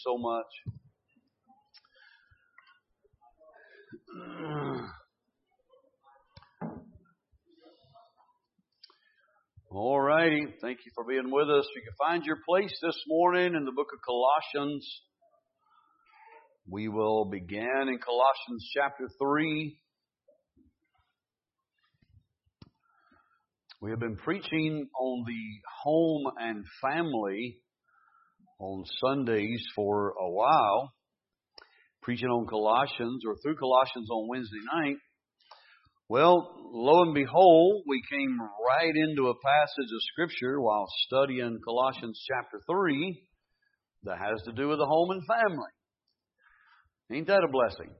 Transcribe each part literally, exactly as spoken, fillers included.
so much. All righty. Thank you for being with us. You can find your place this morning in the book of Colossians. We will begin in Colossians chapter three. We have been preaching on the home and family on Sundays for a while, preaching on Colossians or through Colossians on Wednesday night. Well, lo and behold, we came right into a passage of Scripture while studying Colossians chapter three that has to do with the home and family. Ain't that a blessing?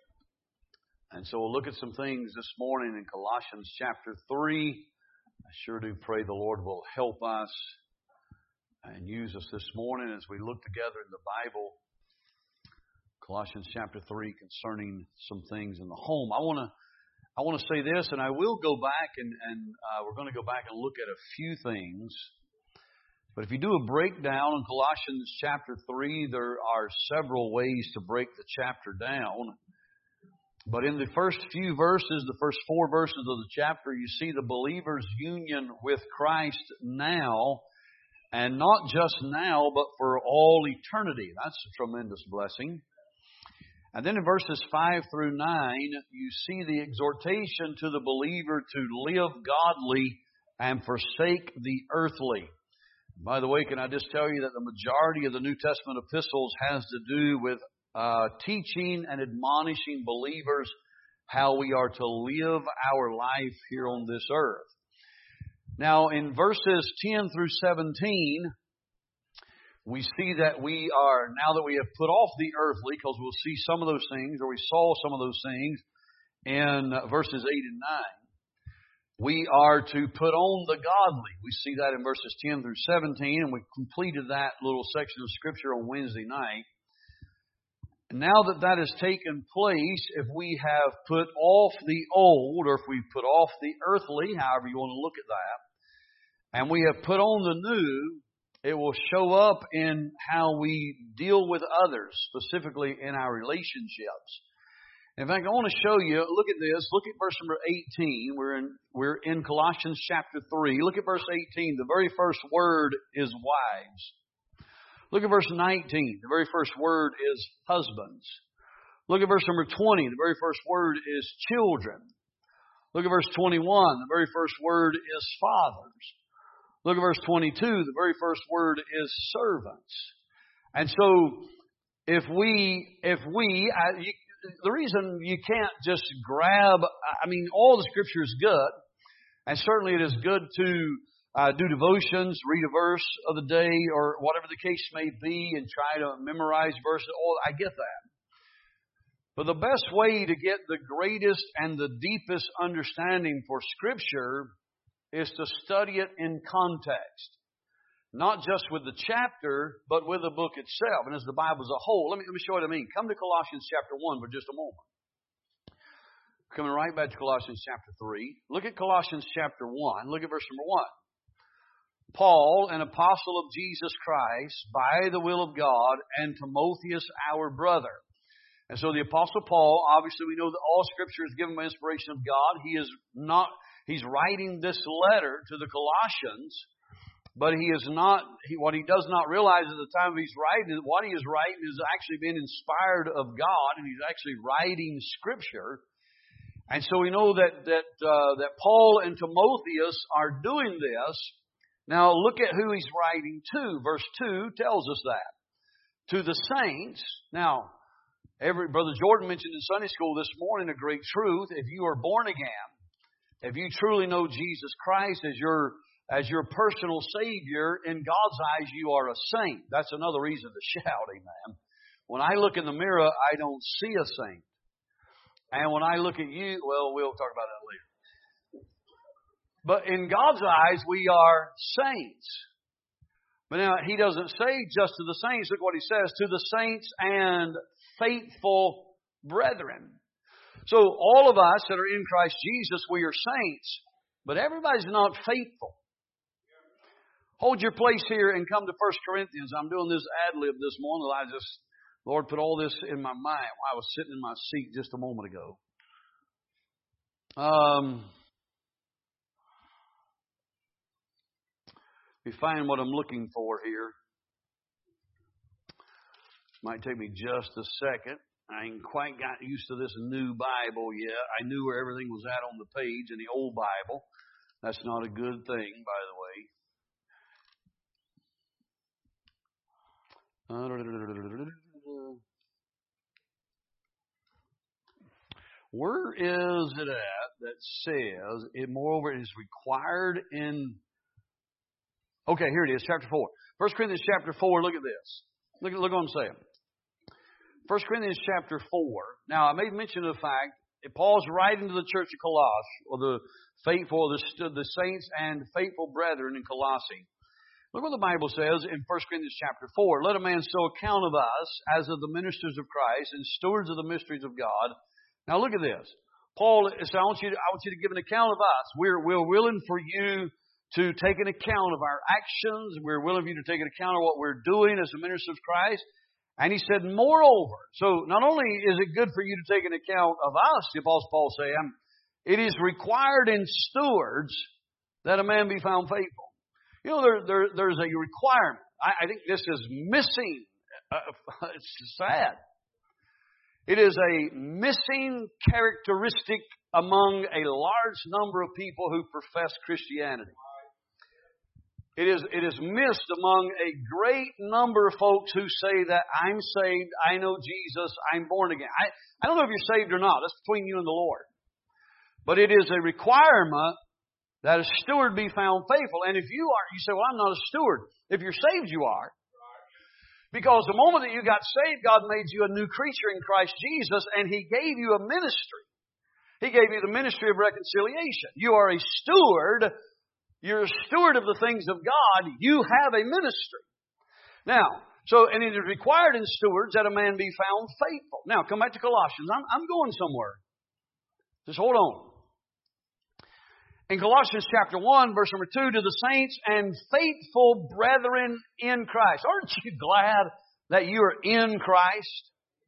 And so we'll look at some things this morning in Colossians chapter three. I sure do pray the Lord will help us and use us this morning as we look together in the Bible. Colossians chapter three concerning some things in the home. I want to I want to say this, and I will go back and, and uh, we're going to go back and look at a few things. But if you do a breakdown in Colossians chapter three, there are several ways to break the chapter down. But in the first few verses, the first four verses of the chapter, you see the believer's union with Christ now, and not just now, but for all eternity. That's a tremendous blessing. And then in verses five through nine, you see the exhortation to the believer to live godly and forsake the earthly. By the way, can I just tell you that the majority of the New Testament epistles has to do with uh, teaching and admonishing believers how we are to live our life here on this earth. Now, in verses ten through seventeen, we see that we are, now that we have put off the earthly, because we'll see some of those things, or we saw some of those things in verses eight and nine. We are to put on the godly. We see that in verses ten through seventeen, and we completed that little section of Scripture on Wednesday night. And now that that has taken place, if we have put off the old, or if we've put off the earthly, however you want to look at that, and we have put on the new, it will show up in how we deal with others, specifically in our relationships. In fact, I want to show you, look at this, look at verse number eighteen. We're in, we're in Colossians chapter three. Look at verse eighteen. The very first word is wives. Look at verse nineteen. The very first word is husbands. Look at verse number twenty. The very first word is children. Look at verse twenty-one. The very first word is fathers. Look at verse twenty-two. The very first word is servants. And so, if we, if we, uh, you, the reason you can't just grab, I mean, all the Scripture is good, and certainly it is good to uh, do devotions, read a verse of the day, or whatever the case may be, and try to memorize verses. Oh, I get that. But the best way to get the greatest and the deepest understanding for Scripture is to study it in context. Not just with the chapter, but with the book itself, and as the Bible as a whole. Let me, let me show you what I mean. Come to Colossians chapter one for just a moment. Coming right back to Colossians chapter three. Look at Colossians chapter one. Look at verse number one. Paul, an apostle of Jesus Christ, by the will of God, and Timotheus, our brother. And so the apostle Paul, obviously we know that all Scripture is given by inspiration of God. He is not, he's writing this letter to the Colossians, but he is not, he, what he does not realize at the time he's writing is what he is writing is actually being inspired of God, and he's actually writing Scripture. And so we know that that uh, that Paul and Timotheus are doing this. Now look at who he's writing to. Verse two tells us that. To the saints. Now, every Brother Jordan mentioned in Sunday school this morning a great truth. If you are born again, if you truly know Jesus Christ as your as your personal Savior, in God's eyes you are a saint. That's another reason to shout, amen. When I look in the mirror, I don't see a saint. And when I look at you, well, we'll talk about that later. But in God's eyes, we are saints. But now, He doesn't say just to the saints. Look what He says, to the saints and faithful brethren. So all of us that are in Christ Jesus, we are saints. But everybody's not faithful. Hold your place here and come to First Corinthians. I'm doing this ad-lib this morning. I just, Lord put all this in my mind while I was sitting in my seat just a moment ago. Um, let me find what I'm looking for here. Might take me just a second. I ain't quite got used to this new Bible yet. I knew where everything was at on the page in the old Bible. That's not a good thing, by the way. Where is it at that says it, moreover, is required in... Okay, here it is, chapter four. First Corinthians chapter four, look at this. Look, look what I'm saying. First Corinthians chapter four. Now, I made mention of the fact that Paul's writing to the church of Colossae, or the faithful, the, the saints and faithful brethren in Colossae. Look what the Bible says in First Corinthians chapter four. Let a man so account of us as of the ministers of Christ and stewards of the mysteries of God. Now look at this. Paul says, I want you to, I want you to give an account of us. We're, we're willing for you to take an account of our actions. We're willing for you to take an account of what we're doing as the ministers of Christ. And he said, moreover, so not only is it good for you to take an account of us, the Apostle Paul said, it is required in stewards that a man be found faithful. You know, there, there, there's a requirement. I, I think this is missing. Uh, it's sad. It is a missing characteristic among a large number of people who profess Christianity. It is, it is missed among a great number of folks who say that I'm saved, I know Jesus, I'm born again. I, I don't know if you're saved or not. That's between you and the Lord. But it is a requirement that a steward be found faithful. And if you are, you say, well, I'm not a steward. If you're saved, you are. Because the moment that you got saved, God made you a new creature in Christ Jesus, and He gave you a ministry. He gave you the ministry of reconciliation. You are a steward. You're a steward of the things of God. You have a ministry. Now, so, and it is required in stewards that a man be found faithful. Now, come back to Colossians. I'm, I'm going somewhere. Just hold on. In Colossians chapter one, verse number two, to the saints and faithful brethren in Christ. Aren't you glad that you are in Christ?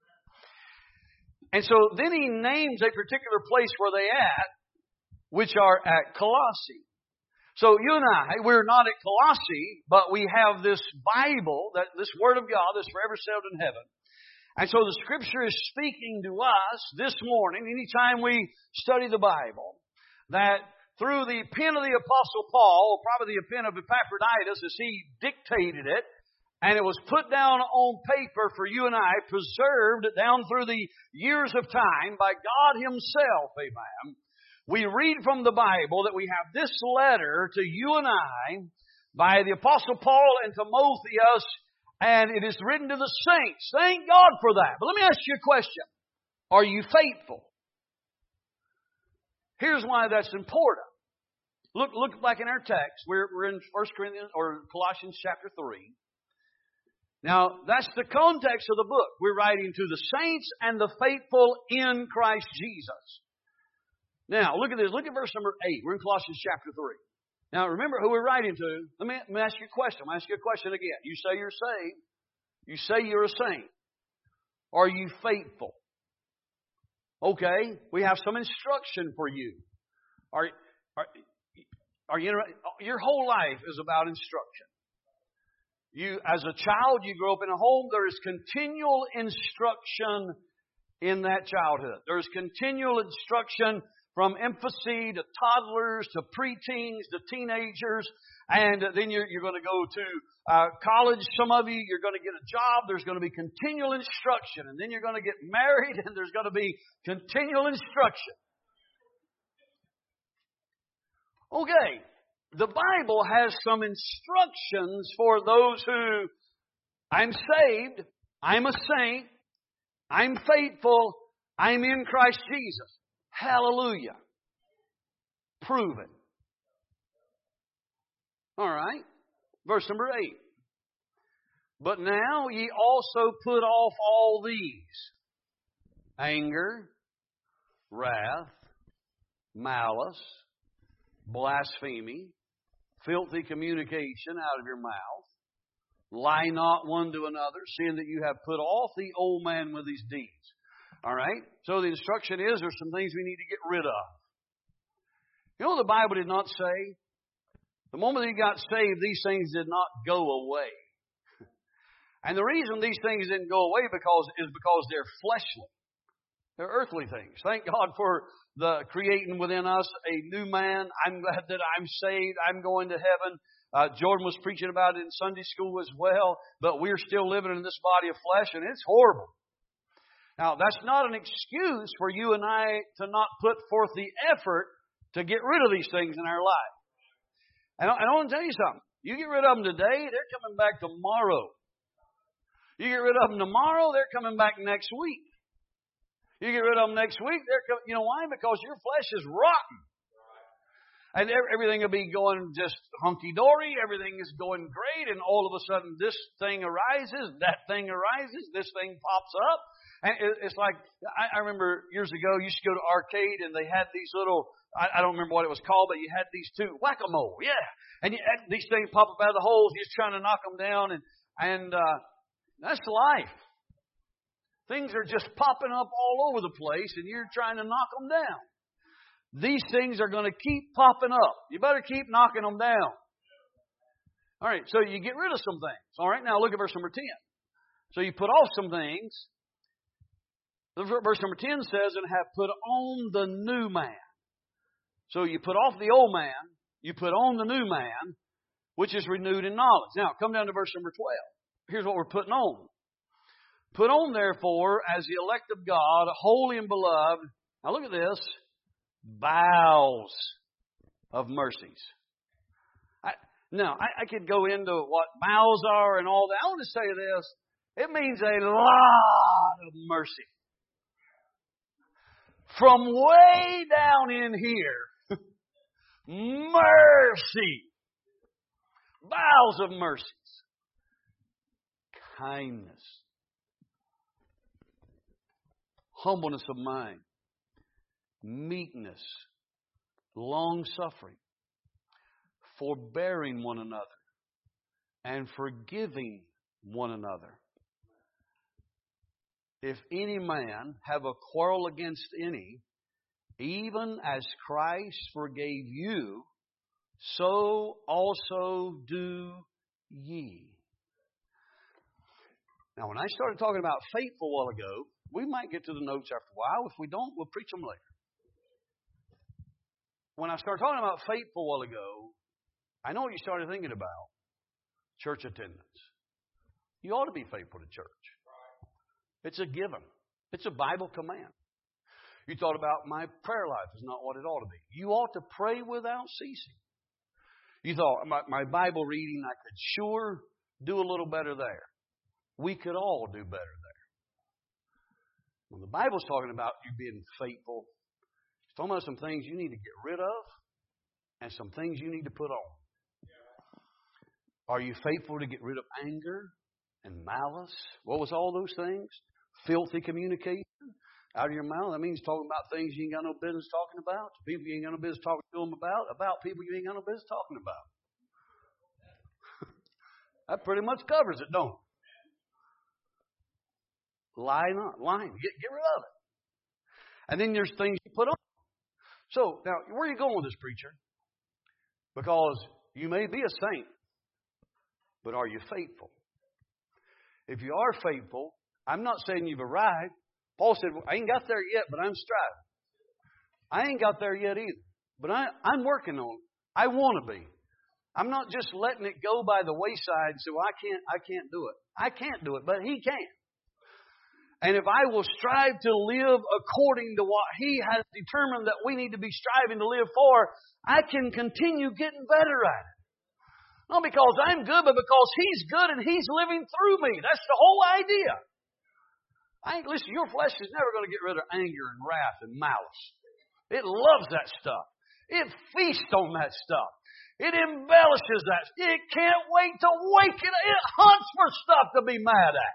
And so then he names a particular place where they at, which are at Colossae. So you and I, we're not at Colossae, but we have this Bible, that this Word of God that's forever settled in heaven. And so the Scripture is speaking to us this morning, anytime we study the Bible, that through the pen of the Apostle Paul, probably the pen of Epaphroditus as he dictated it, and it was put down on paper for you and I, preserved down through the years of time by God Himself, amen. We read from the Bible that we have this letter to you and I by the Apostle Paul and Timotheus, and it is written to the saints. Thank God for that. But let me ask you a question. Are you faithful? Here's why that's important. Look, look back in our text. We're, we're in First Corinthians or Colossians chapter three. Now, that's the context of the book. We're writing to the saints and the faithful in Christ Jesus. Now, look at this. Look at verse number eight. We're in Colossians chapter three. Now, remember who we're writing to. Let me, let me ask you a question. I'm going to ask you a question again. You say you're saved. You say you're a saint. Are you faithful? Okay, we have some instruction for you. Are, are, are you, your whole life is about instruction. You, as a child, you grow up in a home. There is continual instruction in that childhood. There is continual instruction from infancy to toddlers to preteens to teenagers. And then you're, you're going to go to uh, college. Some of you, you're going to get a job. There's going to be continual instruction. And then you're going to get married and there's going to be continual instruction. Okay, the Bible has some instructions for those who, I'm saved, I'm a saint, I'm faithful, I'm in Christ Jesus. Hallelujah. Prove it. All right. Verse number eight. But now ye also put off all these: anger, wrath, malice, blasphemy, filthy communication out of your mouth. Lie not one to another, seeing that you have put off the old man with his deeds. All right? So the instruction is there's some things we need to get rid of. You know, the Bible did not say, the moment that you got saved, these things did not go away. And the reason these things didn't go away because is because they're fleshly. They're earthly things. Thank God for the creating within us a new man. I'm glad that I'm saved. I'm going to heaven. Uh, Jordan was preaching about it in Sunday school as well. But we're still living in this body of flesh, and it's horrible. Now, that's not an excuse for you and I to not put forth the effort to get rid of these things in our life. And I, and I want to tell you something. You get rid of them today, they're coming back tomorrow. You get rid of them tomorrow, they're coming back next week. You get rid of them next week, they're coming. You know why? Because your flesh is rotten. And everything will be going just hunky-dory. Everything is going great. And all of a sudden, this thing arises, that thing arises, this thing pops up. And it's like, I remember years ago, you used to go to arcade and they had these little, I don't remember what it was called, but you had these two, whack-a-mole, yeah. And you had these things pop up out of the holes, you're just trying to knock them down. And, and uh, that's life. Things are just popping up all over the place and you're trying to knock them down. These things are going to keep popping up. You better keep knocking them down. All right, so you get rid of some things. All right, now look at verse number ten. So you put off some things. Verse number ten says, and have put on the new man. So you put off the old man, you put on the new man, which is renewed in knowledge. Now, come down to verse number twelve. Here's what we're putting on. Put on, therefore, as the elect of God, holy and beloved. Now look at this. Bowels of mercies. I, now, I, I could go into what bowels are and all that. I want to say this. It means a lot of mercy. From way down in here, mercy. Bowels of mercies. Kindness. Humbleness of mind. Meekness. Long-suffering. Forbearing one another. And forgiving one another. If any man have a quarrel against any, even as Christ forgave you, so also do ye. Now, when I started talking about faithful a while ago, we might get to the notes after a while. If we don't, we'll preach them later. When I started talking about faithful a while ago, I know what you started thinking about. Church attendance. You ought to be faithful to church. It's a given. It's a Bible command. You thought about my prayer life is not what it ought to be. You ought to pray without ceasing. You thought my, my Bible reading, I could sure do a little better there. We could all do better there. When the Bible's talking about you being faithful, it's talking about some things you need to get rid of and some things you need to put on. Are you faithful to get rid of anger and malice? What was all those things? Filthy communication out of your mouth. That means talking about things you ain't got no business talking about. People you ain't got no business talking to them about. About people you ain't got no business talking about. That pretty much covers it, don't it? Lie not. Lying. Get, get rid of it. And then there's things you put on. So, now, where are you going with this, preacher? Because you may be a saint, but are you faithful? If you are faithful, I'm not saying you've arrived. Paul said, well, I ain't got there yet, but I'm striving. I ain't got there yet either, but I, I'm working on it. I want to be. I'm not just letting it go by the wayside and say, well, I can't, I can't do it. I can't do it, but He can. And if I will strive to live according to what He has determined that we need to be striving to live for, I can continue getting better at it. Not because I'm good, but because He's good and He's living through me. That's the whole idea. I ain't, listen, your flesh is never going to get rid of anger and wrath and malice. It loves that stuff. It feasts on that stuff. It embellishes that. It can't wait to wake it up. It hunts for stuff to be mad at.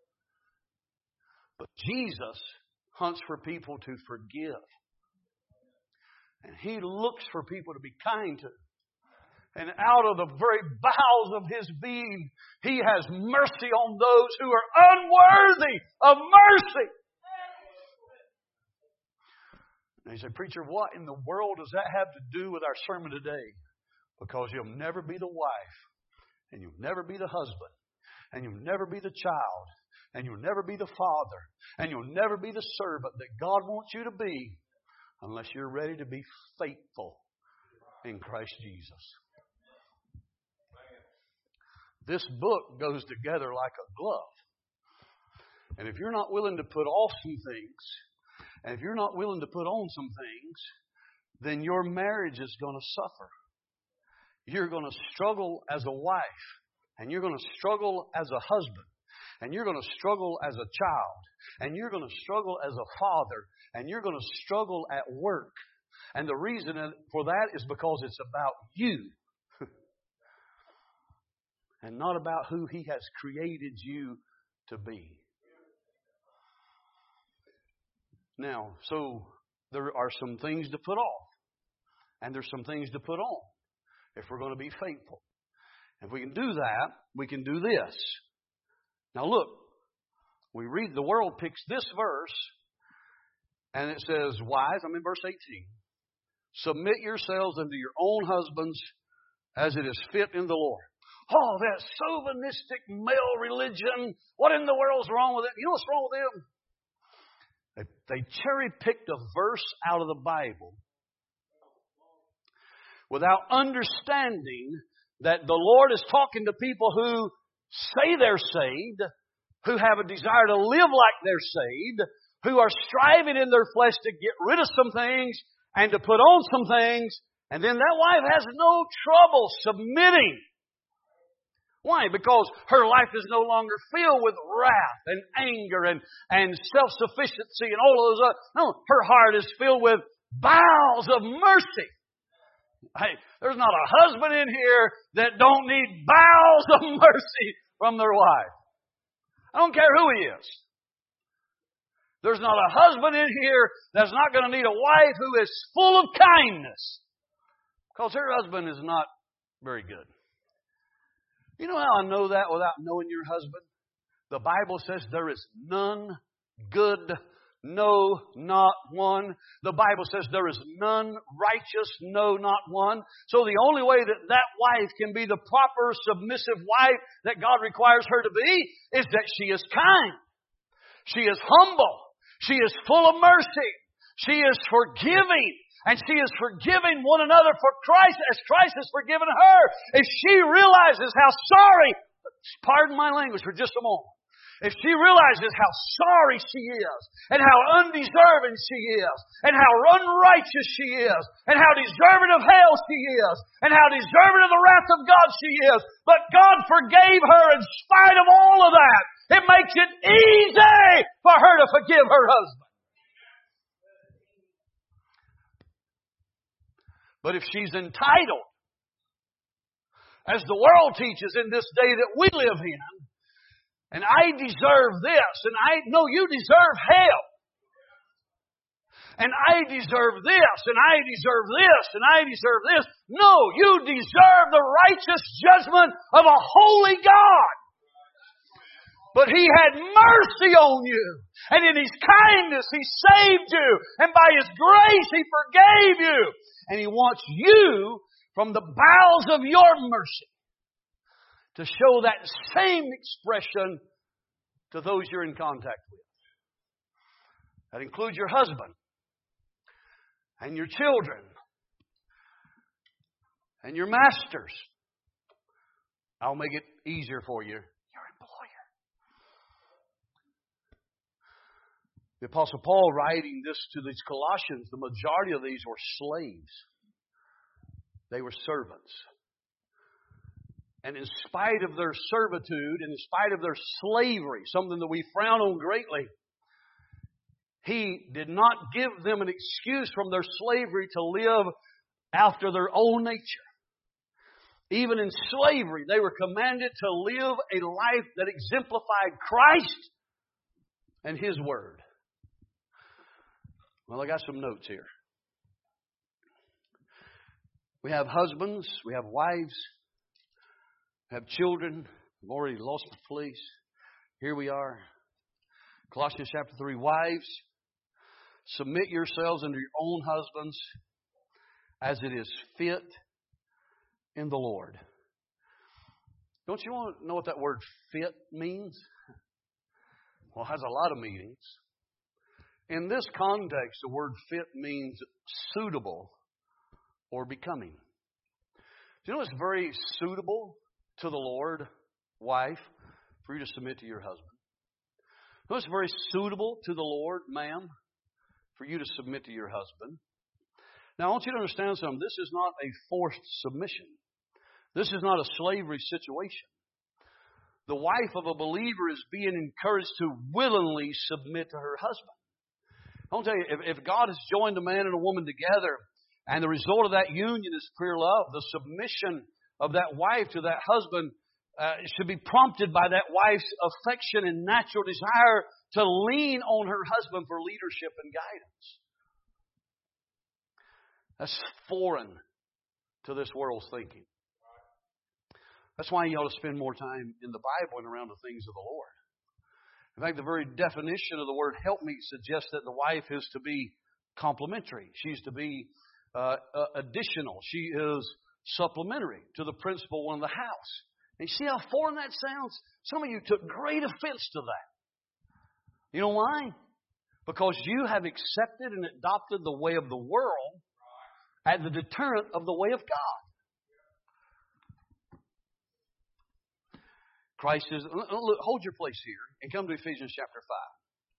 But Jesus hunts for people to forgive. And He looks for people to be kind to. And out of the very bowels of His being, He has mercy on those who are unworthy of mercy. And you say, preacher, what in the world does that have to do with our sermon today? Because you'll never be the wife, and you'll never be the husband, and you'll never be the child, and you'll never be the father, and you'll never be the servant that God wants you to be unless you're ready to be faithful in Christ Jesus. This book goes together like a glove. And if you're not willing to put off some things, and if you're not willing to put on some things, then your marriage is going to suffer. You're going to struggle as a wife, and you're going to struggle as a husband, and you're going to struggle as a child, and you're going to struggle as a father, and you're going to struggle at work. And the reason for that is because it's about you and not about who He has created you to be. Now, so there are some things to put off, and there's some things to put on if we're going to be faithful. If we can do that, we can do this. Now look, we read, the world picks this verse, and it says, wives, I'm in verse eighteen, submit yourselves unto your own husbands as it is fit in the Lord. Oh, that chauvinistic male religion. What in the world's wrong with it? You know what's wrong with them? They, they cherry-picked a verse out of the Bible without understanding that the Lord is talking to people who say they're saved, who have a desire to live like they're saved, who are striving in their flesh to get rid of some things and to put on some things, and then that wife has no trouble submitting. Why? Because her life is no longer filled with wrath and anger and, and self-sufficiency and all of those other. No, her heart is filled with bowels of mercy. Hey, there's not a husband in here that don't need bowels of mercy from their wife. I don't care who he is. There's not a husband in here that's not going to need a wife who is full of kindness. Because her husband is not very good. You know how I know that without knowing your husband? The Bible says there is none good, no, not one. The Bible says there is none righteous, no, not one. So the only way that that wife can be the proper submissive wife that God requires her to be is that she is kind. She is humble. She is full of mercy. She is forgiving. And she is forgiving one another for Christ as Christ has forgiven her. If she realizes how sorry, pardon my language for just a moment. If she realizes how sorry she is, and how undeserving she is, and how unrighteous she is, and how deserving of hell she is, and how deserving of the wrath of God she is, but God forgave her in spite of all of that, it makes it easy for her to forgive her husband. But if she's entitled, as the world teaches in this day that we live in, and I deserve this, and I know you deserve hell, and I deserve this, and I deserve this, and I deserve this. No, you deserve the righteous judgment of a holy God. But He had mercy on you. And in His kindness, He saved you. And by His grace, He forgave you. And He wants you, from the bowels of your mercy, to show that same expression to those you're in contact with. That includes your husband, and your children, and your masters. I'll make it easier for you. The Apostle Paul, writing this to these Colossians, the majority of these were slaves. They were servants. And in spite of their servitude, and in spite of their slavery, something that we frown on greatly, he did not give them an excuse from their slavery to live after their own nature. Even in slavery, they were commanded to live a life that exemplified Christ and His Word. Well, I got some notes here. We have husbands. We have wives. We have children. We've already lost the place. Here we are. Colossians chapter three. Wives, submit yourselves unto your own husbands as it is fit in the Lord. Don't you want to know what that word fit means? Well, it has a lot of meanings. In this context, the word fit means suitable or becoming. Do you know it's very suitable to the Lord, wife, for you to submit to your husband? You know it's very suitable to the Lord, ma'am, for you to submit to your husband. Now, I want you to understand something. This is not a forced submission. This is not a slavery situation. The wife of a believer is being encouraged to willingly submit to her husband. I want to tell you, if, if God has joined a man and a woman together, and the result of that union is pure love, the submission of that wife to that husband uh, should be prompted by that wife's affection and natural desire to lean on her husband for leadership and guidance. That's foreign to this world's thinking. That's why you ought to spend more time in the Bible and around the things of the Lord. In fact, the very definition of the word helpmeet suggests that the wife is to be complementary. She's to be uh, uh, additional. She is supplementary to the principal one of the house. And you see how foreign that sounds? Some of you took great offense to that. You know why? Because you have accepted and adopted the way of the world as the deterrent of the way of God. Christ is, look, hold your place here and come to Ephesians chapter five.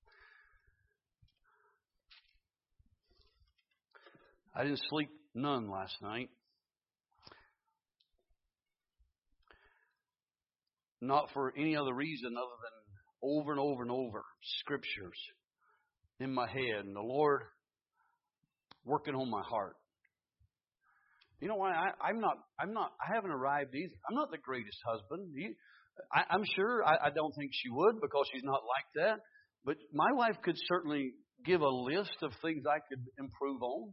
I didn't sleep none last night. Not for any other reason other than over and over and over scriptures in my head and the Lord working on my heart. You know why? I, I'm not. I'm not. I haven't arrived either. I'm not the greatest husband. You, I, I'm sure. I, I don't think she would because she's not like that. But my wife could certainly give a list of things I could improve on.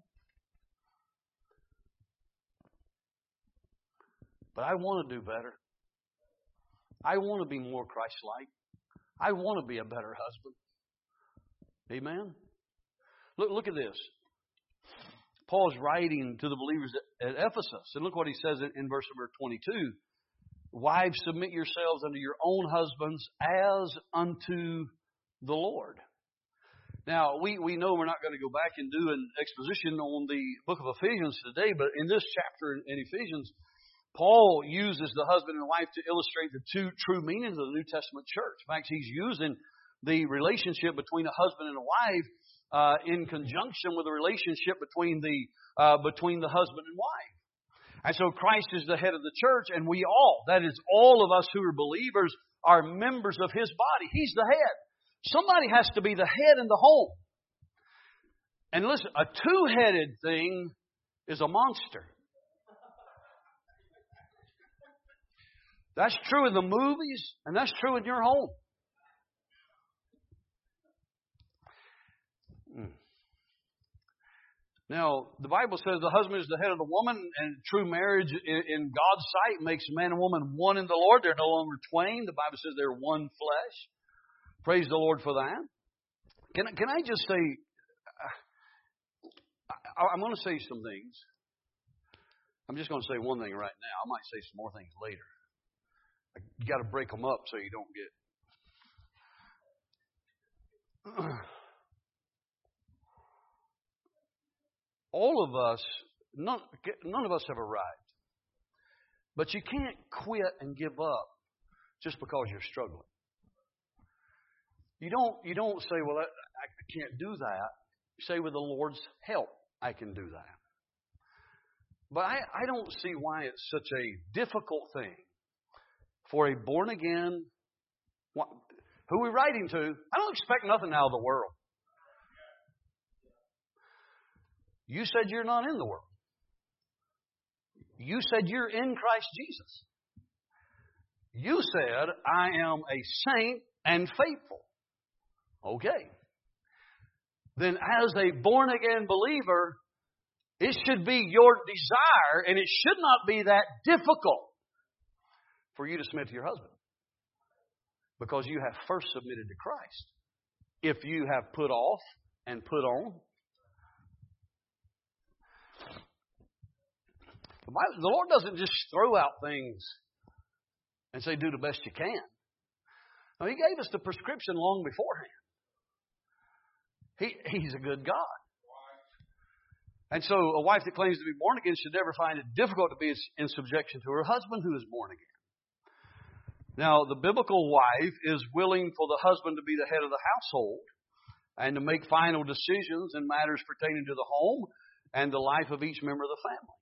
But I want to do better. I want to be more Christ-like. I want to be a better husband. Amen? Look, look at this. Paul's writing to the believers at, at Ephesus. And look what he says in, in verse number twenty-two. Wives, submit yourselves unto your own husbands as unto the Lord. Now, we, we know we're not going to go back and do an exposition on the book of Ephesians today, but in this chapter in, in Ephesians, Paul uses the husband and wife to illustrate the two true meanings of the New Testament church. In fact, he's using the relationship between a husband and a wife uh, in conjunction with the relationship between the uh, between the husband and wife. And so Christ is the head of the church, and we all, that is all of us who are believers, are members of His body. He's the head. Somebody has to be the head in the home. And listen, a two-headed thing is a monster. That's true in the movies, and that's true in your home. Now, the Bible says the husband is the head of the woman, and true marriage in God's sight makes man and woman one in the Lord. They're no longer twain. The Bible says they're one flesh. Praise the Lord for that. Can, can I just say, I'm going to say some things. I'm just going to say one thing right now. I might say some more things later. You got to break them up so you don't get... All of us, none, none of us have arrived. But you can't quit and give up just because you're struggling. You don't, you don't say, well, I, I can't do that. You say, with the Lord's help, I can do that. But I, I don't see why it's such a difficult thing for a born-again, who we're writing to. I don't expect nothing out of the world. You said you're not in the world. You said you're in Christ Jesus. You said, I am a saint and faithful. Okay. Then as a born-again believer, It should be your desire, and it should not be that difficult for you to submit to your husband. Because you have first submitted to Christ. If you have put off and put on. The Bible, the Lord doesn't just throw out things and say, do the best you can. No, He gave us the prescription long beforehand. He, he's a good God. And so a wife that claims to be born again should never find it difficult to be in subjection to her husband who is born again. Now, the biblical wife is willing for the husband to be the head of the household and to make final decisions in matters pertaining to the home and the life of each member of the family.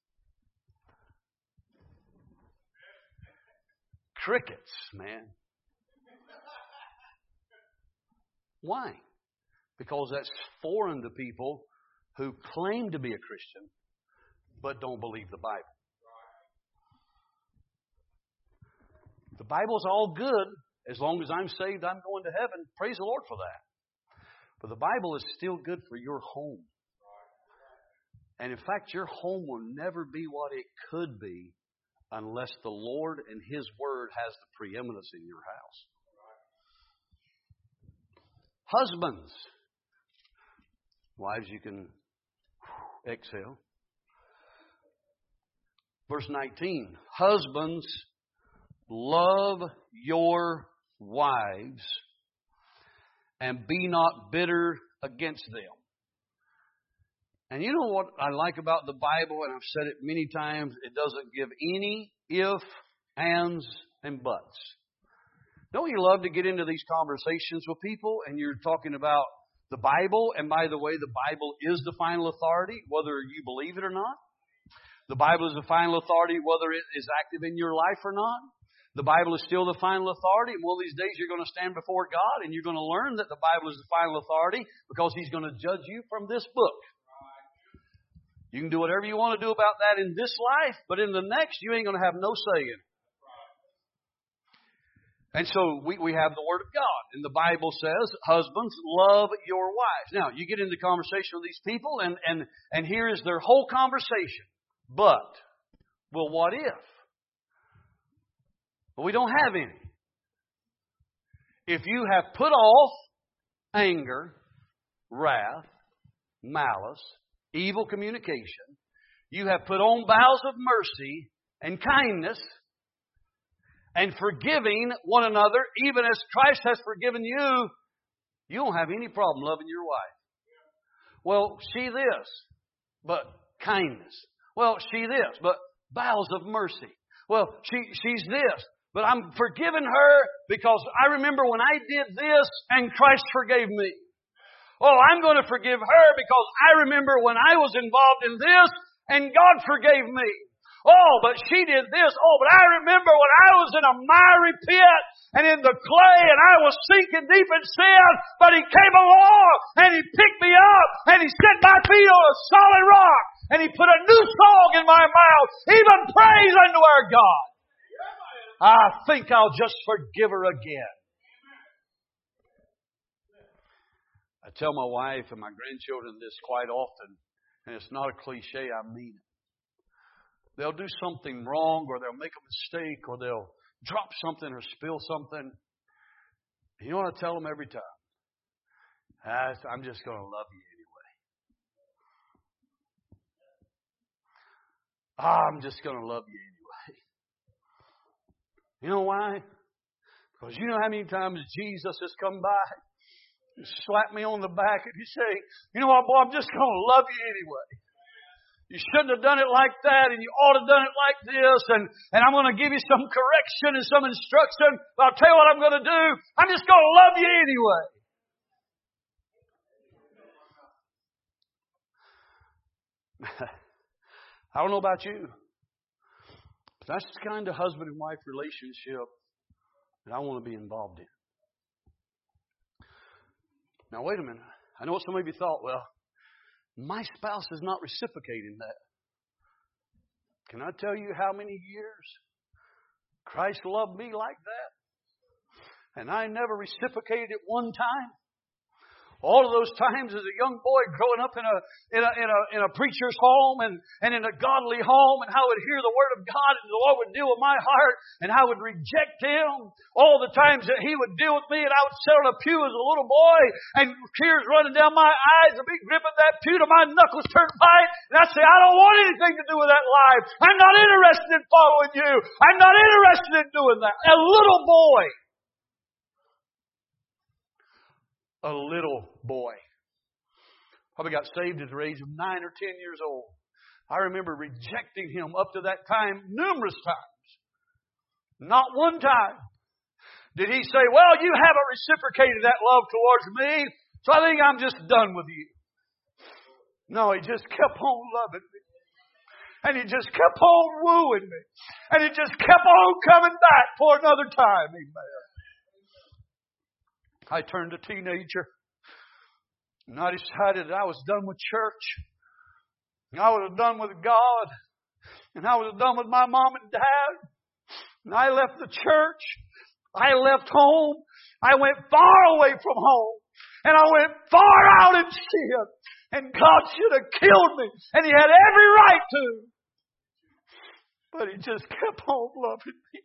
Crickets, man. Why? Because that's foreign to people who claim to be a Christian but don't believe the Bible. The Bible's all good. As long as I'm saved, I'm going to heaven. Praise the Lord for that. But the Bible is still good for your home. And in fact, your home will never be what it could be unless the Lord and His Word has the preeminence in your house. Husbands. Wives, you can exhale. Verse nineteen. Husbands, love your wives and be not bitter against them. And you know what I like about the Bible, and I've said it many times, it doesn't give any if, ands, and buts. Don't you love to get into these conversations with people and you're talking about the Bible, and by the way, the Bible is the final authority, whether you believe it or not. The Bible is the final authority, whether it is active in your life or not. The Bible is still the final authority, and one of these days you're going to stand before God and you're going to learn that the Bible is the final authority because He's going to judge you from this book. You can do whatever you want to do about that in this life, but in the next, you ain't going to have no say in it. And so we, we have the Word of God. And the Bible says, husbands, love your wives. Now, you get into conversation with these people, and, and, and here is their whole conversation. But, well, what if? Well, we don't have any. If you have put off anger, wrath, malice, evil communication, you have put on bowels of mercy and kindness, and forgiving one another, even as Christ has forgiven you, you don't have any problem loving your wife. Well, she this, but kindness. Well, she this, but bowels of mercy. Well, she she's this, but I'm forgiving her because I remember when I did this and Christ forgave me. Oh, I'm going to forgive her because I remember when I was involved in this and God forgave me. Oh, but she did this. Oh, but I remember when I was in a miry pit and in the clay and I was sinking deep in sin, but He came along and He picked me up and He set my feet on a solid rock and He put a new song in my mouth, even praise unto our God. I think I'll just forgive her again. I tell my wife and my grandchildren this quite often, and it's not a cliche, I mean it. They'll do something wrong, or they'll make a mistake, or they'll drop something or spill something. You know what I tell them every time? I'm just going to love you anyway. I'm just going to love you anyway. You know why? Because you know how many times Jesus has come by and slapped me on the back and He say, you know what, boy, I'm just going to love you anyway. You shouldn't have done it like that, and you ought to have done it like this, and, and I'm going to give you some correction and some instruction, but I'll tell you what I'm going to do. I'm just going to love you anyway. I don't know about you, but that's the kind of husband and wife relationship that I want to be involved in. Now, wait a minute. I know what some of you thought, well, my spouse is not reciprocating that. Can I tell you how many years Christ loved me like that? And I never reciprocated it one time. All of those times as a young boy growing up in a in a in a, in a preacher's home and, and in a godly home, and how I would hear the Word of God and the Lord would deal with my heart, and I would reject Him. All the times that He would deal with me, and I would sit on a pew as a little boy and tears running down my eyes, and be gripping that pew till my knuckles turned white, and I'd say, I don't want anything to do with that life. I'm not interested in following you. I'm not interested in doing that. A little boy. A little boy. Probably got saved at the age of nine or ten years old. I remember rejecting Him up to that time numerous times. Not one time did He say, well, you haven't reciprocated that love towards me, so I think I'm just done with you. No, He just kept on loving me. And He just kept on wooing me. And He just kept on coming back for another time. Amen. I turned a teenager, and I decided that I was done with church. And I was done with God. And I was done with my mom and dad. And I left the church. I left home. I went far away from home. And I went far out in sin. And God should have killed me. And He had every right to. But He just kept on loving me.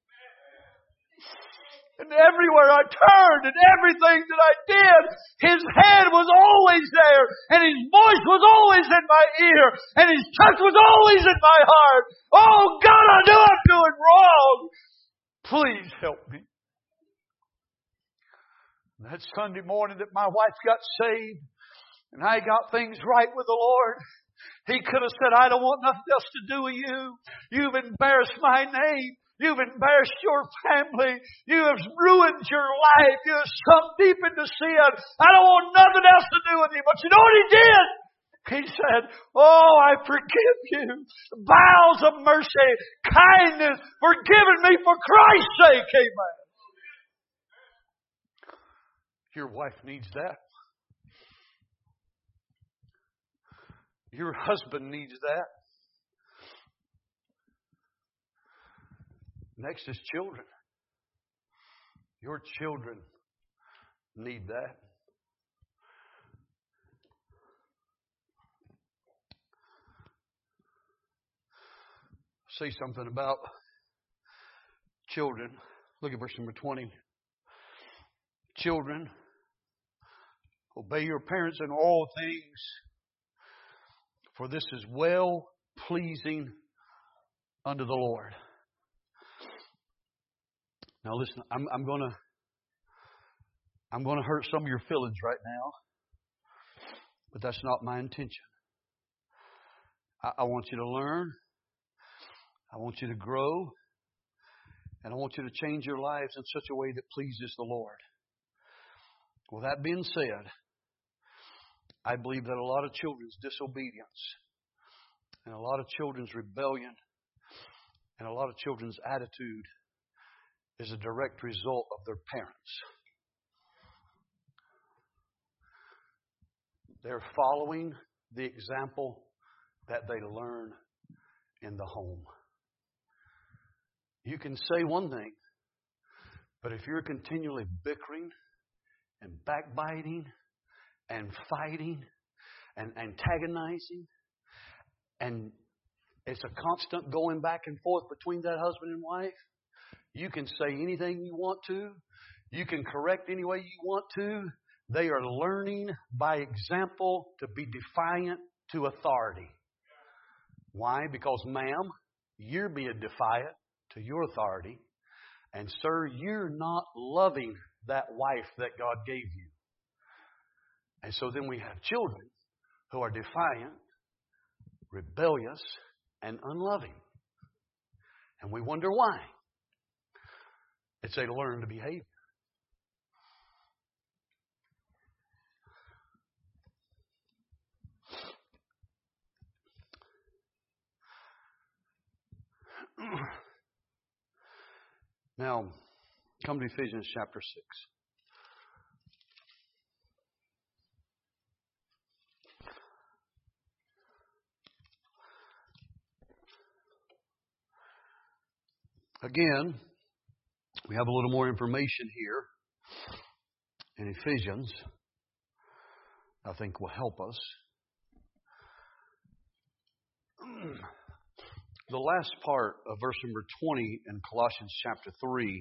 And everywhere I turned and everything that I did, His head was always there. And His voice was always in my ear. And His touch was always in my heart. Oh God, I know I'm doing wrong. Please help me. That Sunday morning that my wife got saved and I got things right with the Lord, He could have said, I don't want nothing else to do with you. You've embarrassed my name. You've embarrassed your family. You have ruined your life. You have sunk deep into sin. I don't want nothing else to do with you. But you know what He did? He said, oh, I forgive you. Bowels of mercy, kindness, forgiving me for Christ's sake. Amen. Your wife needs that. Your husband needs that. Next is children. Your children need that. Say something about children. Look at verse number twenty. Children, obey your parents in all things, for this is well pleasing unto the Lord. Now listen, I'm, I'm gonna I'm gonna hurt some of your feelings right now, but that's not my intention. I, I want you to learn. I want you to grow, and I want you to change your lives in such a way that pleases the Lord. With that being said, I believe that a lot of children's disobedience and a lot of children's rebellion and a lot of children's attitude is a direct result of their parents. They're following the example that they learn in the home. You can say one thing, but if you're continually bickering and backbiting and fighting and antagonizing, and it's a constant going back and forth between that husband and wife, you can say anything you want to. You can correct any way you want to. They are learning by example to be defiant to authority. Why? Because, ma'am, you're being defiant to your authority. And, sir, you're not loving that wife that God gave you. And so then we have children who are defiant, rebellious, and unloving. And we wonder why. It's a learned behavior. Now, come to Ephesians chapter six. Again, we have a little more information here in Ephesians. I think will help us. The last part of verse number twenty in Colossians chapter three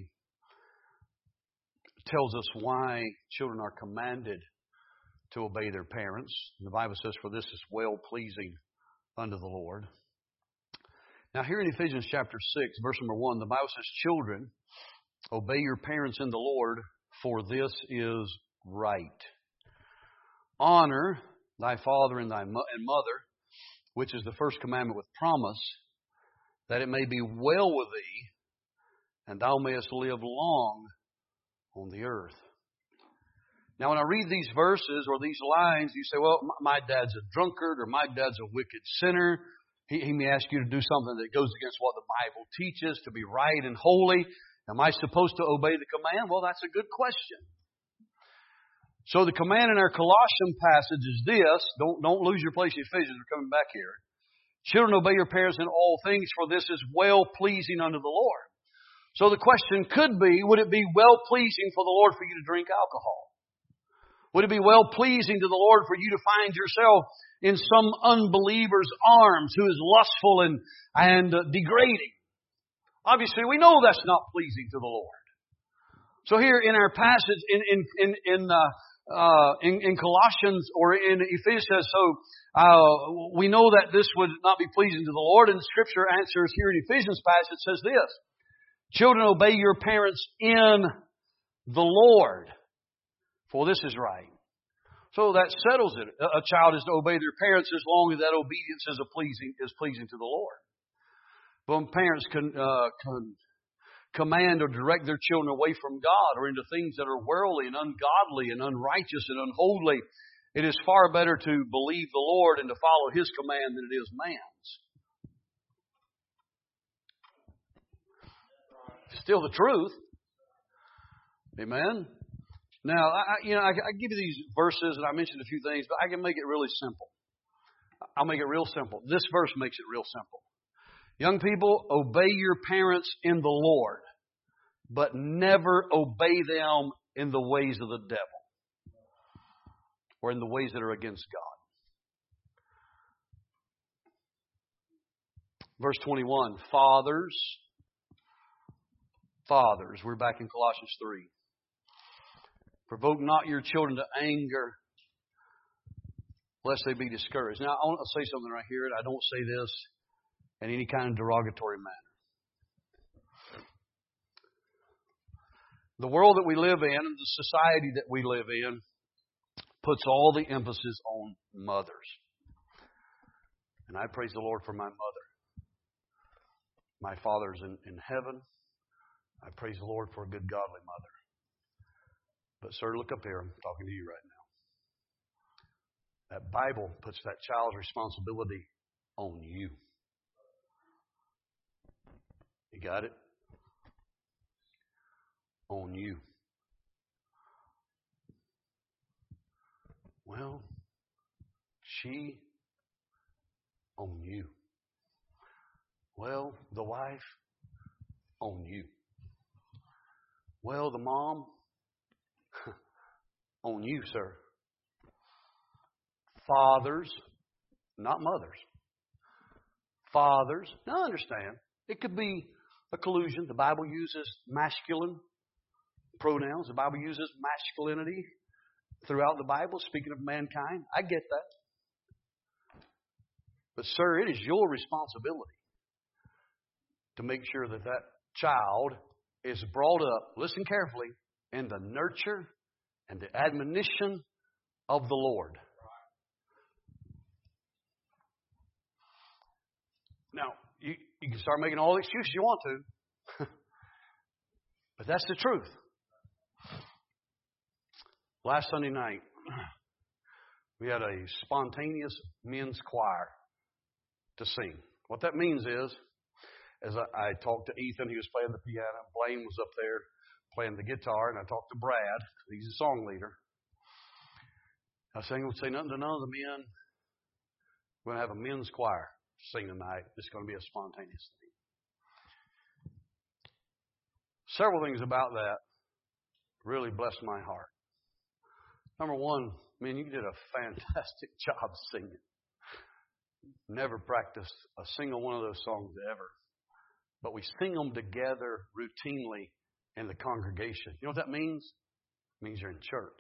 tells us why children are commanded to obey their parents. The Bible says, "For this is well-pleasing unto the Lord." Now here in Ephesians chapter six, verse number one, the Bible says, "Children, obey your parents in the Lord, for this is right. Honor thy father and thy mo- and mother, which is the first commandment with promise, that it may be well with thee, and thou mayest live long on the earth." Now, when I read these verses or these lines, you say, well, my dad's a drunkard or my dad's a wicked sinner. He, he may ask you to do something that goes against what the Bible teaches, to be right and holy. Am I supposed to obey the command? Well, that's a good question. So the command in our Colossian passage is this. Don't, don't lose your place in Ephesians. We're coming back here. Children, obey your parents in all things, for this is well-pleasing unto the Lord. So the question could be, would it be well-pleasing for the Lord for you to drink alcohol? Would it be well-pleasing to the Lord for you to find yourself in some unbeliever's arms who is lustful and, and uh, degrading? Obviously, we know that's not pleasing to the Lord. So here in our passage in in in in, uh, uh, in, in Colossians or in Ephesians, so uh, we know that this would not be pleasing to the Lord. And Scripture answers here in Ephesians passage says this: "Children, obey your parents in the Lord, for this is right." So that settles it. A child is to obey their parents as long as that obedience is a pleasing is pleasing to the Lord. But when parents can, uh, can command or direct their children away from God or into things that are worldly and ungodly and unrighteous and unholy, it is far better to believe the Lord and to follow His command than it is man's. Still the truth. Amen. Now, I, you know, I, I give you these verses and I mentioned a few things, but I can make it really simple. I'll make it real simple. This verse makes it real simple. Young people, obey your parents in the Lord, but never obey them in the ways of the devil or in the ways that are against God. Verse twenty-one, fathers, fathers, we're back in Colossians three. "Provoke not your children to anger, lest they be discouraged." Now, I want to say something right here, and I don't say this in any kind of derogatory manner. The world that we live in and the society that we live in puts all the emphasis on mothers. And I praise the Lord for my mother. My father's in, in heaven. I praise the Lord for a good, godly mother. But, sir, look up here. I'm talking to you right now. That Bible puts that child's responsibility on you. You got it? On you. Well, she on you. Well, the wife on you. Well, the mom on you, sir. Fathers, not mothers. Fathers. Now, understand, it could be a collusion. The Bible uses masculine pronouns. The Bible uses masculinity throughout the Bible, speaking of mankind. I get that. But, sir, it is your responsibility to make sure that that child is brought up, listen carefully, in the nurture and the admonition of the Lord. Now, you, you can start making all the excuses you want to. But that's the truth. Last Sunday night, we had a spontaneous men's choir to sing. What that means is, as I, I talked to Ethan, he was playing the piano. Blaine was up there playing the guitar, and I talked to Brad. He's a song leader. I was saying, I would say nothing to none of the men. We're going to have a men's choir sing tonight. It's going to be a spontaneous thing. Several things about that really blessed my heart. Number one, Man, you did a fantastic job singing. Never practiced a single one of those songs ever. But we sing them together routinely in the congregation. You know what that means? It means you're in church.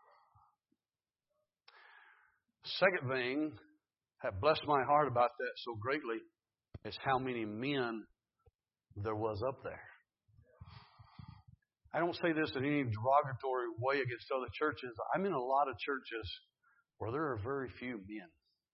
Second thing that blessed my heart about that so greatly is how many men there was up there. I don't say this in any derogatory way against other churches. I'm in a lot of churches where there are very few men.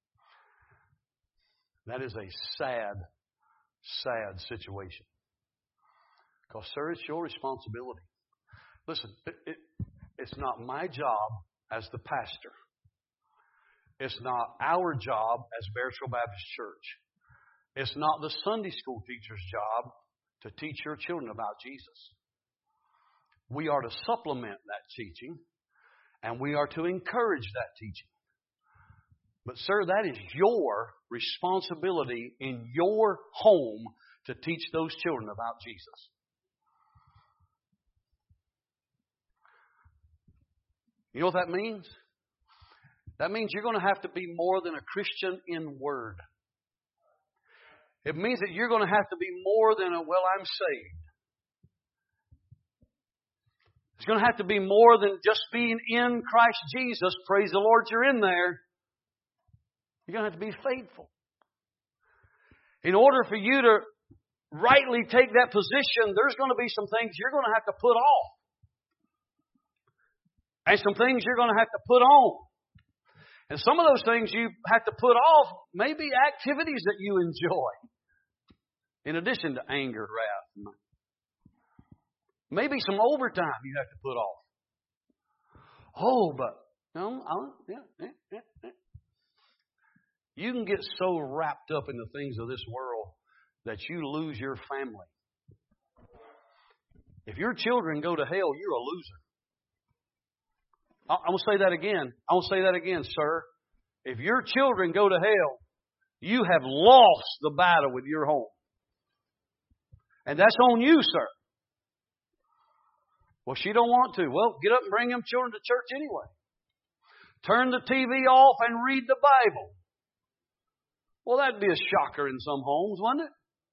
That is a sad, sad situation. Because, sir, it's your responsibility. Listen, it, it, it's not my job as the pastor. It's not our job as Bearsville Baptist Church. It's not the Sunday school teacher's job to teach your children about Jesus. We are to supplement that teaching, and we are to encourage that teaching. But, sir, that is your responsibility in your home to teach those children about Jesus. You know what that means? That means you're going to have to be more than a Christian in word. It means that you're going to have to be more than a, well, I'm saved. It's going to have to be more than just being in Christ Jesus. Praise the Lord, you're in there. You're going to have to be faithful. In order for you to rightly take that position, there's going to be some things you're going to have to put off. And some things you're going to have to put on. And some of those things you have to put off may be activities that you enjoy. In addition to anger, wrath. Maybe some overtime you have to put off. Oh, but no, I, yeah, yeah, yeah, yeah. You can get so wrapped up in the things of this world that you lose your family. If your children go to hell, you're a loser. I'm going to say that again. I'm going to say that again, sir. If your children go to hell, you have lost the battle with your home. And that's on you, sir. Well, she don't want to. Well, get up and bring them children to church anyway. Turn the T V off and read the Bible. Well, that'd be a shocker in some homes, wouldn't it?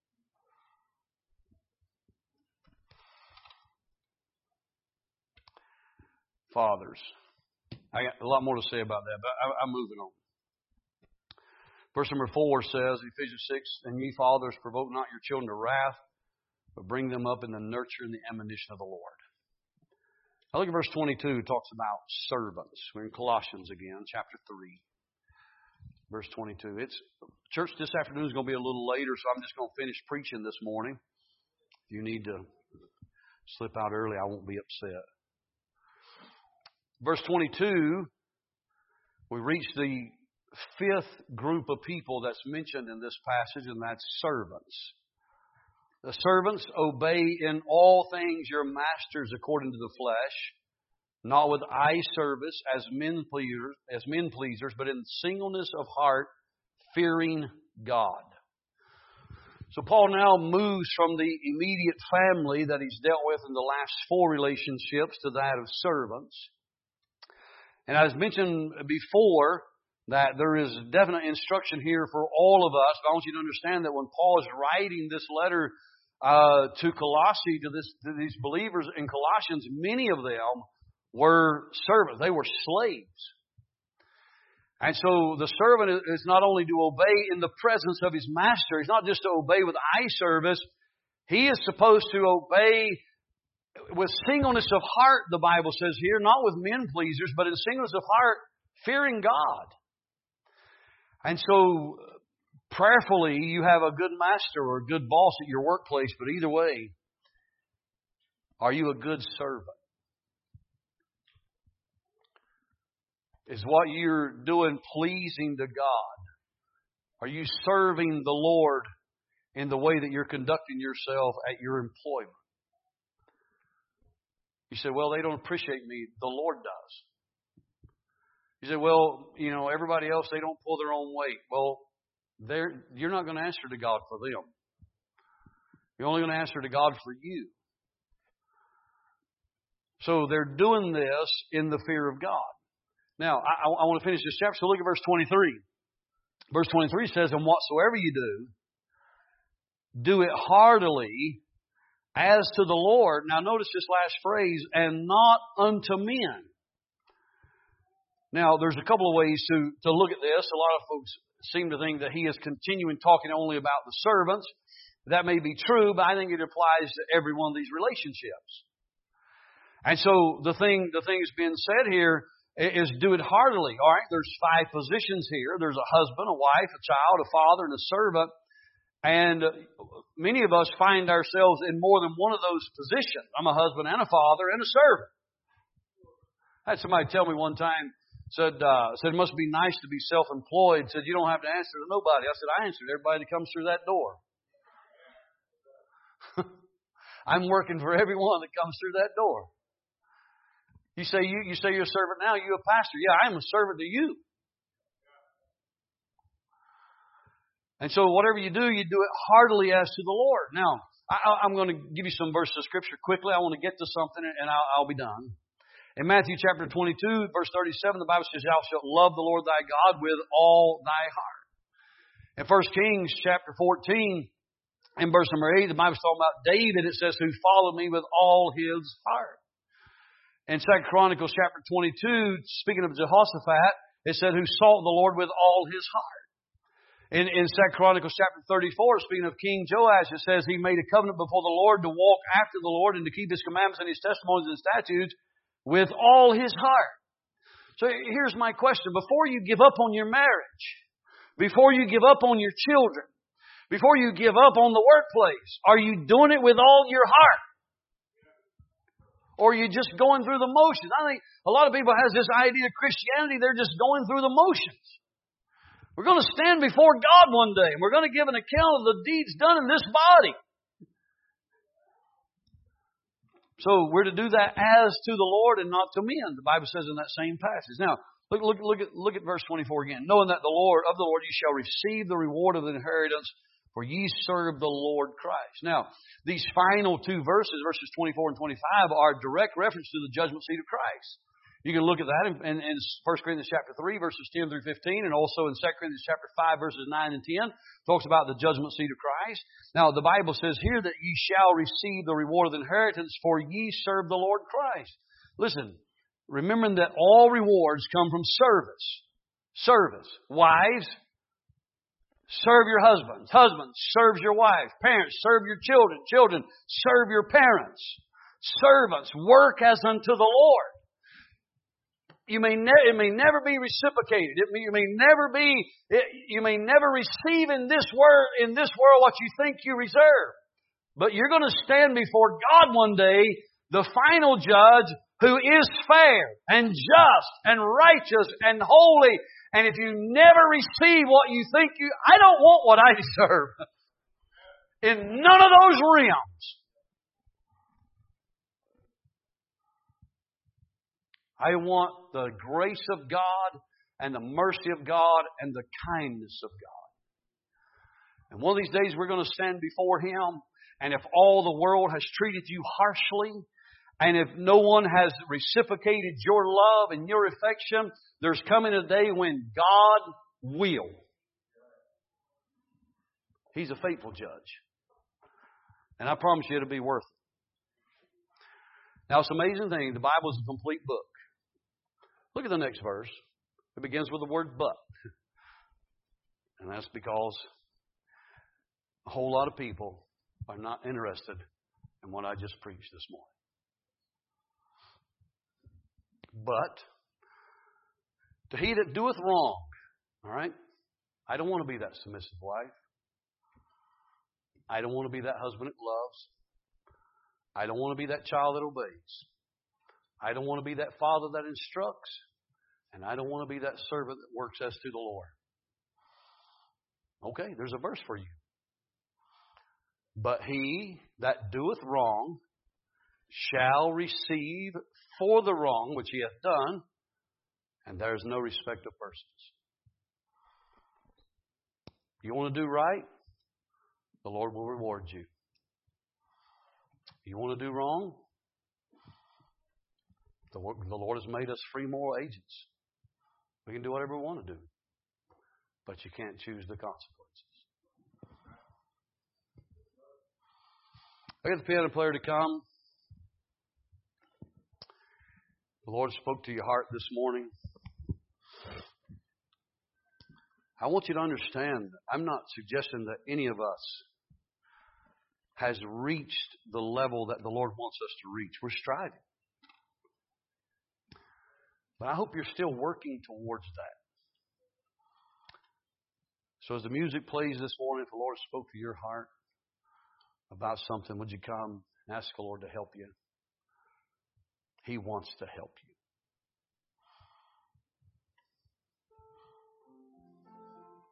Fathers. I got a lot more to say about that, but I, I'm moving on. Verse number four says, Ephesians six, and ye fathers, provoke not your children to wrath, but bring them up in the nurture and the admonition of the Lord. Now look at verse twenty-two. It talks about servants. We're in Colossians again, chapter three. Verse twenty-two. It's church this afternoon is going to be a little later, so I'm just going to finish preaching this morning. If you need to slip out early, I won't be upset. Verse twenty-two, we reach the fifth group of people that's mentioned in this passage, and that's servants. The servants obey in all things your masters according to the flesh, not with eye service as men pleasers, as men pleasers, but in singleness of heart, fearing God. So Paul now moves from the immediate family that he's dealt with in the last four relationships to that of servants. And as mentioned before, that there is definite instruction here for all of us. But I want you to understand that when Paul is writing this letter uh, to Colossae, to, this, to these believers in Colossians, many of them were servants. They were slaves. And so the servant is not only to obey in the presence of his master. He's not just to obey with eye service. He is supposed to obey with singleness of heart, the Bible says here, not with men pleasers, but in singleness of heart, fearing God. And so, prayerfully, you have a good master or a good boss at your workplace, but either way, are you a good servant? Is what you're doing pleasing to God? Are you serving the Lord in the way that you're conducting yourself at your employment? You say, well, they don't appreciate me. The Lord does. You say, well, you know, everybody else, they don't pull their own weight. Well, they're, you're not going to answer to God for them. You're only going to answer to God for you. So they're doing this in the fear of God. Now, I, I want to finish this chapter, so look at verse twenty-three. Verse twenty-three says, and whatsoever you do, do it heartily as to the Lord. Now notice this last phrase, and not unto men. Now, there's a couple of ways to, to look at this. A lot of folks seem to think that he is continuing talking only about the servants. That may be true, but I think it applies to every one of these relationships. And so the thing, the thing that's being said here is do it heartily. All right, there's five positions here. There's a husband, a wife, a child, a father, and a servant. And many of us find ourselves in more than one of those positions. I'm a husband and a father and a servant. I had somebody tell me one time, said, uh, said it must be nice to be self-employed. Said you don't have to answer to nobody. I said, I answer to everybody that comes through that door. I'm working for everyone that comes through that door. You say you, you say you're a servant now, you're a pastor. Yeah, I am a servant to you. And so whatever you do, you do it heartily as to the Lord. Now, I, I'm going to give you some verses of Scripture quickly. I want to get to something and I'll, I'll be done. In Matthew chapter twenty-two, verse thirty-seven, the Bible says, thou shalt love the Lord thy God with all thy heart. In First Kings chapter fourteen, in verse number eight, the Bible is talking about David. It says, who followed me with all his heart. In Second Chronicles chapter twenty-two, speaking of Jehoshaphat, it said, who sought the Lord with all his heart. In, in Second Chronicles chapter thirty-four, speaking of King Joash, it says, he made a covenant before the Lord to walk after the Lord and to keep his commandments and his testimonies and statutes with all his heart. So here's my question. Before you give up on your marriage, before you give up on your children, before you give up on the workplace, are you doing it with all your heart? Or are you just going through the motions? I think a lot of people have this idea of Christianity, they're just going through the motions. We're going to stand before God one day, and we're going to give an account of the deeds done in this body. So we're to do that as to the Lord and not to men. The Bible says in that same passage. Now, look, look, look at, look at verse twenty-four again. Knowing that the Lord, of the Lord, ye shall receive the reward of the inheritance, for ye serve the Lord Christ. Now, these final two verses, verses twenty-four and twenty-five, are direct reference to the judgment seat of Christ. You can look at that in, in, in First Corinthians chapter three, verses ten through fifteen, and also in Second Corinthians chapter five, verses nine and ten, talks about the judgment seat of Christ. Now, the Bible says here that ye shall receive the reward of the inheritance, for ye serve the Lord Christ. Listen, remembering that all rewards come from service. Service. Wives, serve your husbands. Husbands, serve your wife. Parents, serve your children. Children, serve your parents. Servants, work as unto the Lord. You may ne- it may never be reciprocated. It may, you may never be. It, you may never receive in this world in this world what you think you reserve. But you're going to stand before God one day, the final judge, who is fair and just and righteous and holy. And if you never receive what you think you, I don't want what I deserve. In none of those realms. I want the grace of God and the mercy of God and the kindness of God. And one of these days we're going to stand before Him, and if all the world has treated you harshly, and if no one has reciprocated your love and your affection, there's coming a day when God will. He's a faithful judge. And I promise you it'll be worth it. Now, it's an amazing thing. The Bible is a complete book. Look at the next verse. It begins with the word but. And that's because a whole lot of people are not interested in what I just preached this morning. But to he that doeth wrong, all right? I don't want to be that submissive wife. I don't want to be that husband that loves. I don't want to be that child that obeys. I don't want to be that father that instructs. And I don't want to be that servant that works as to the Lord. Okay, there's a verse for you. But he that doeth wrong shall receive for the wrong which he hath done, and there is no respect of persons. You want to do right? The Lord will reward you. You want to do wrong? The Lord has made us free moral agents. We can do whatever we want to do. But you can't choose the consequences. I get the piano player to come. The Lord spoke to your heart this morning. I want you to understand, I'm not suggesting that any of us has reached the level that the Lord wants us to reach. We're striving. But I hope you're still working towards that. So as the music plays this morning, if the Lord spoke to your heart about something, would you come and ask the Lord to help you? He wants to help you.